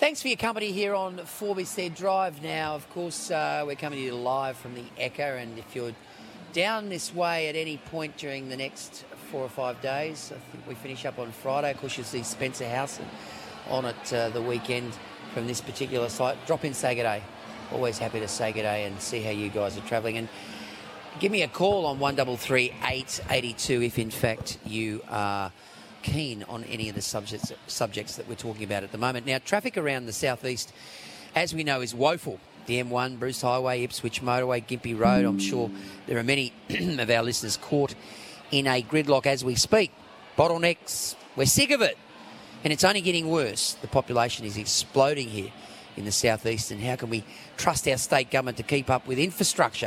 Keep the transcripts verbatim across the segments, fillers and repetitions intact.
thanks for your company here on Forbes Drive. Now, of course, uh, we're coming to you live from the Ekka, and if you're down this way at any point during the next four or five days, I think we finish up on Friday. Of course, you'll see Spencer House on it uh, the weekend from this particular site. Drop in, say good day. Always happy to say good day and see how you guys are travelling. And give me a call on one three three, eight eight two if, in fact, you are keen on any of the subjects subjects that we're talking about at the moment. Now, traffic around the southeast, as we know, is woeful. The M one, Bruce Highway, Ipswich Motorway, Gympie Road. I'm sure there are many of our listeners caught in a gridlock as we speak. Bottlenecks, we're sick of it. And it's only getting worse. The population is exploding here in the southeast, and how can we trust our state government to keep up with infrastructure?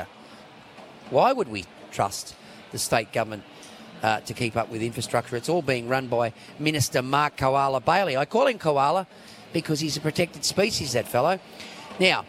Why would we trust the state government uh, to keep up with infrastructure? It's all being run by Minister Mark Koala Bailey. I call him Koala because he's a protected species, that fellow. Now,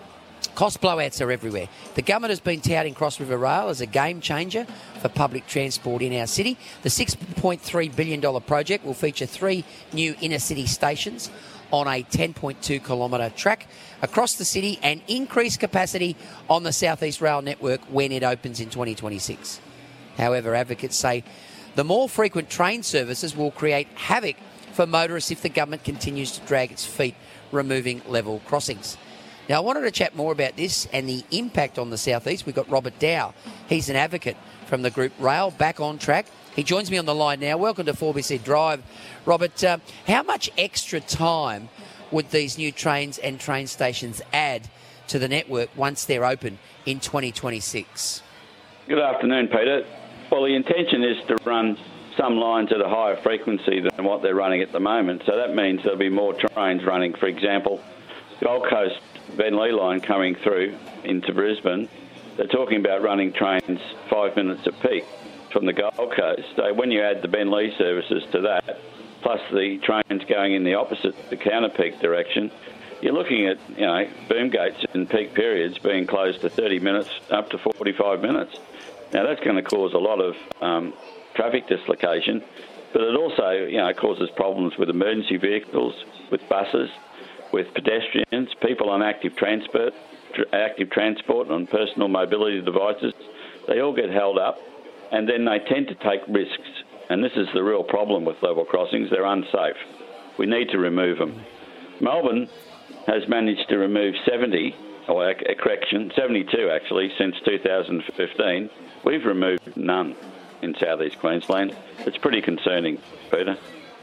cost blowouts are everywhere. The government has been touting Cross River Rail as a game changer for public transport in our city. The six point three billion dollars project will feature three new inner city stations on a ten point two kilometre track across the city and increase capacity on the South East Rail network when it opens in twenty twenty-six. However, advocates say the more frequent train services will create havoc for motorists if the government continues to drag its feet removing level crossings. Now, I wanted to chat more about this and the impact on the South East. We've got Robert Dow. He's an advocate from the group Rail Back on Track. He joins me on the line now. Welcome to Forbes Drive. Robert, uh, how much extra time would these new trains and train stations add to the network once they're open in twenty twenty-six? Good afternoon, Peter. Well, the intention is to run some lines at a higher frequency than what they're running at the moment. So that means there'll be more trains running. For example, Gold Coast Bentley line coming through into Brisbane, they're talking about running trains five minutes at peak from the Gold Coast. So when you add the Bentley services to that, plus the trains going in the opposite, the counter-peak direction, you're looking at, you know, boom gates in peak periods being closed to thirty minutes up to forty-five minutes. Now, that's going to cause a lot of um, traffic dislocation, but it also, you know, causes problems with emergency vehicles, with buses, with pedestrians, people on active transport, tr- active transport on personal mobility devices. They all get held up, and then they tend to take risks. And this is the real problem with level crossings. They're unsafe. We need to remove them. Melbourne has managed to remove seventy, or a correction, seventy-two actually, since two thousand fifteen. We've removed none in southeast Queensland. It's pretty concerning, Peter.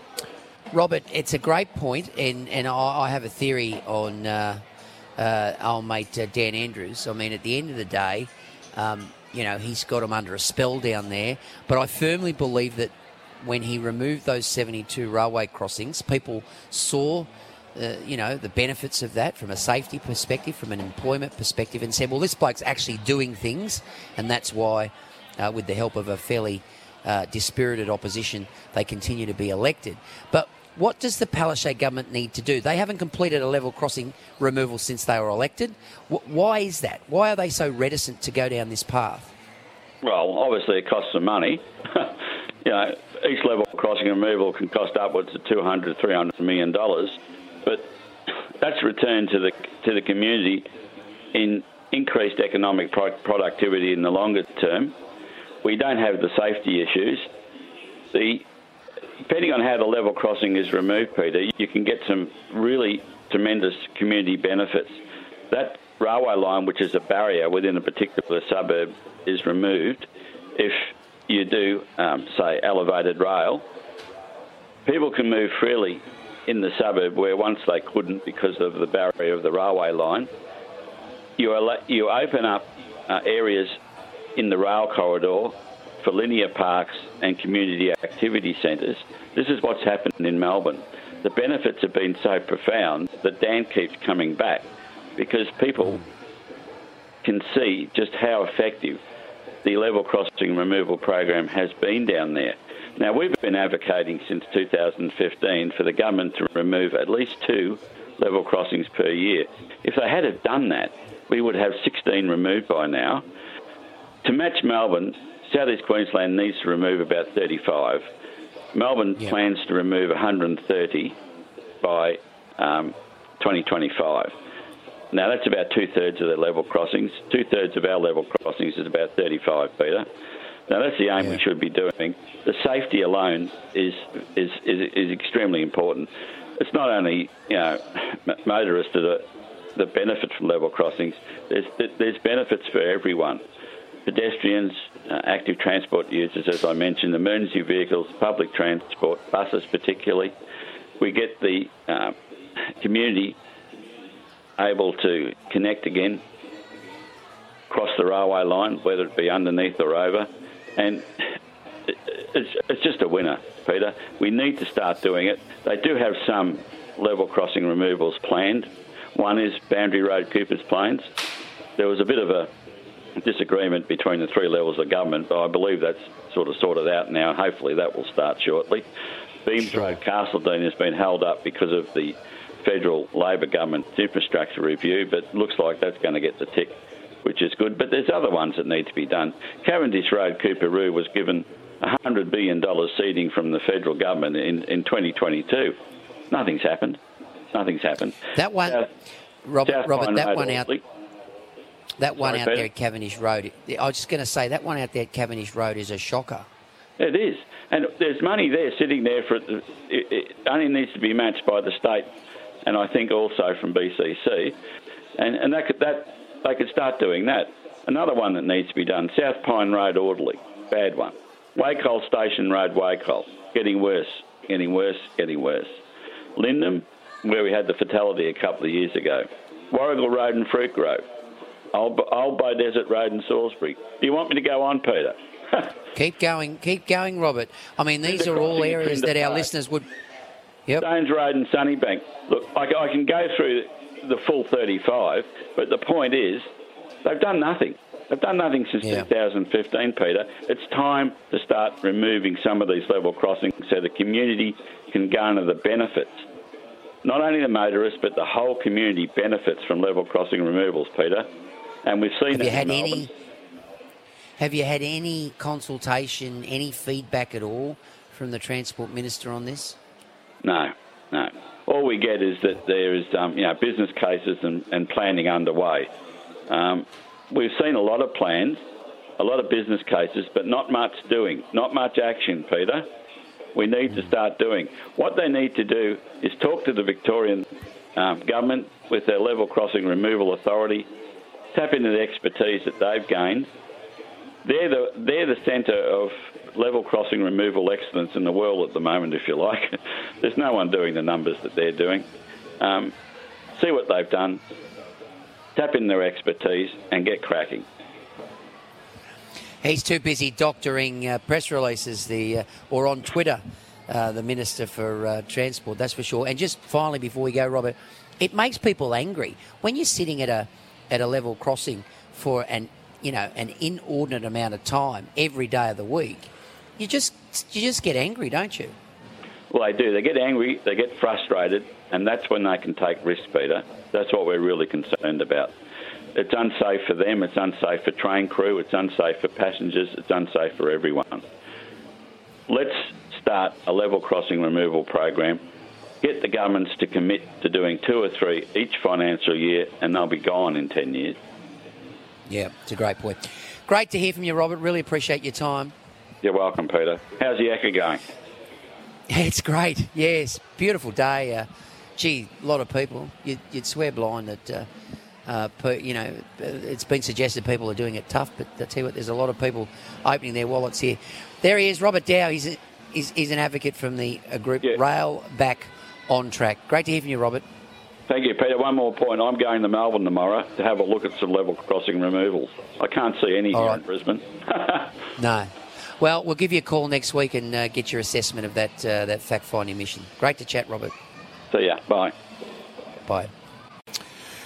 Robert, it's a great point, and, and I, I have a theory on uh, uh, old mate uh, Dan Andrews. I mean, at the end of the day, um, you know, he's got him under a spell down there, but I firmly believe that when he removed those seventy-two railway crossings, people saw, uh, you know, the benefits of that from a safety perspective, from an employment perspective, and said, well, this bloke's actually doing things, and that's why, uh, with the help of a fairly uh, dispirited opposition, they continue to be elected. But what does the Palaszczuk government need to do? They haven't completed a level crossing removal since they were elected. Why is that? Why are they so reticent to go down this path? Well, obviously it costs some money. You know, each level crossing removal can cost upwards of two hundred, three hundred million dollars, but that's returned to the to the community in increased economic pro- productivity in the longer term. We don't have the safety issues. The Depending on how the level crossing is removed, Peter, you can get some really tremendous community benefits. That railway line, which is a barrier within a particular suburb, is removed. If you do, um, say, elevated rail, people can move freely in the suburb where once they couldn't because of the barrier of the railway line. You, al- you open up uh, areas in the rail corridor for linear parks and community activity centres. This is what's happened in Melbourne. The benefits have been so profound that Dan keeps coming back because people can see just how effective the level crossing removal program has been down there. Now, we've been advocating since two thousand fifteen for the government to remove at least two level crossings per year. If they had have done that, we would have sixteen removed by now. To match Melbourne, South East Queensland needs to remove about thirty-five. Melbourne yeah. plans to remove one hundred thirty by um, twenty twenty-five. Now, that's about two-thirds of their level crossings. Two-thirds of our level crossings is about thirty-five, Peter. Now, that's the aim yeah. we should be doing. The safety alone is, is is is extremely important. It's not only, you know, motorists that, are, that benefit from level crossings. There's, there's benefits for everyone. Pedestrians, uh, active transport users, as I mentioned, emergency vehicles, public transport, buses particularly. We get the uh, community able to connect again, cross the railway line, whether it be underneath or over. And it's, it's just a winner, Peter. We need to start doing it. They do have some level crossing removals planned. One is Boundary Road, Coopers Plains. There was a bit of a disagreement between the three levels of government, but I believe that's sort of sorted out now. Hopefully that will start shortly. Beams sure. Road, Castledean has been held up because of the federal Labor government's infrastructure review, but looks like that's going to get the tick, which is good. But there's other ones that need to be done. Cavendish Road, Coorparoo was given one hundred billion dollars seeding from the federal government in, in twenty twenty-two. Nothing's happened. Nothing's happened. That one, South, Robert, South Robert that Road, one out... Orsley. That one Sorry, out Peter? there at Cavendish Road, I was just going to say, that one out there at Cavendish Road is a shocker. It is. And there's money there sitting there for it. It only needs to be matched by the state, and I think also from B C C. And, and that could, that they could start doing that. Another one that needs to be done, South Pine Road, Audley, bad one. Wacol Station Road, Wacol, getting worse, getting worse, getting worse. Lyndham, where we had the fatality a couple of years ago. Warrigal Road and Fruit Grove. Old, Old Bow Desert Road in Salisbury. Do you want me to go on, Peter? Keep going, keep going, Robert. I mean, these Trinder are all Crossing areas Trinder that our Park. listeners would... Yep. Stones Road and Sunnybank. Look, I, I can go through the full thirty-five, but the point is they've done nothing. They've done nothing since yeah. two thousand fifteen, Peter. It's time to start removing some of these level crossings so the community can garner the benefits. Not only the motorists, but the whole community benefits from level crossing removals, Peter. And we've seen have that you had in any? Melbourne. Have you had any consultation, any feedback at all from the Transport Minister on this? No, no. All we get is that there is, um, you know, business cases and, and planning underway. Um, we've seen a lot of plans, a lot of business cases, but not much doing, not much action, Peter. We need to start doing. What they need to do is talk to the Victorian um, government with their level crossing removal authority, tap into the expertise that they've gained. They're the they're the centre of level crossing removal excellence in the world at the moment, if you like. There's no one doing the numbers that they're doing. Um, see what they've done, tap in their expertise and get cracking. He's too busy doctoring uh, press releases, the uh, or on Twitter, uh, the Minister for uh, Transport, that's for sure. And just finally, before we go, Robert, it makes people angry when you're sitting at a at a level crossing for an you know an inordinate amount of time every day of the week. You just you just get angry, don't you? Well, they do. They get angry, they get frustrated, and that's when they can take risks, Peter. That's what we're really concerned about. It's unsafe for them, it's unsafe for train crew, it's unsafe for passengers, it's unsafe for everyone. Let's start a level crossing removal program, get the governments to commit to doing two or three each financial year, and they'll be gone in ten years. Yeah, it's a great point. Great to hear from you, Robert. Really appreciate your time. You're welcome, Peter. How's the Ekka going? It's great, yes. Beautiful day. Uh, gee, a lot of people. You'd, you'd swear blind that... Uh, Uh, per, you know, it's been suggested people are doing it tough, but I tell you what, there's a lot of people opening their wallets here. There he is, Robert Dow. He's, a, he's, he's an advocate from the uh, group yeah. Rail Back on Track. Great to hear from you, Robert. Thank you, Peter. One more point. I'm going to Melbourne tomorrow to have a look at some level crossing removals. I can't see any All here right. in Brisbane. No. Well, we'll give you a call next week and uh, get your assessment of that, uh, that fact-finding mission. Great to chat, Robert. See ya. Bye. Bye.